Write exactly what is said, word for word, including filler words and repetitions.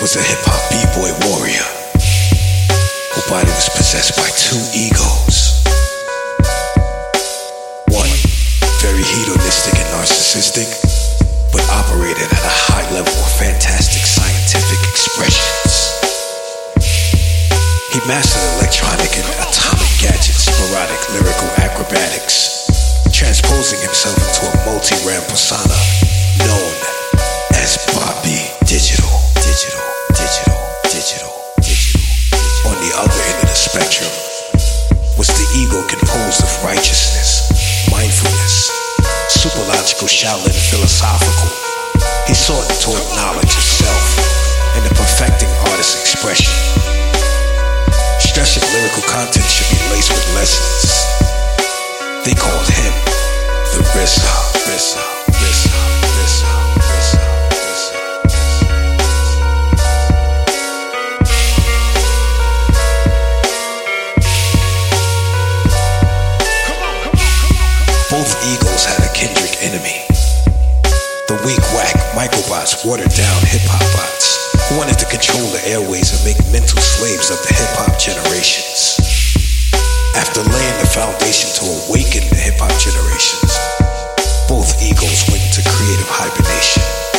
was a hip-hop b-boy warrior whose body was possessed by two egos. One, very hedonistic and narcissistic, but operated at a high level of fantastic scientific expressions. He mastered electronic and atomic gadgets, sporadic lyrical acrobatics, transposing himself into a multi-ram persona known as Bobby Digital. Digital, digital, digital, digital. On the other end of the spectrum was the ego composed of righteousness, mindfulness, superlogical Shaolin philosophical. He sought toward knowledge of self and the perfecting artist's expression. Stress of lyrical content should be laced with lessons. They called him the R Z A, R Z A, R Z A, R Z A, R Z A. Both egos had a kindred enemy. The weak whack microbots, watered down hip-hop bots who wanted to control the airways and make mental slaves of the hip-hop generations. After laying the foundation to awaken the hip-hop generations, both egos went into creative hibernation.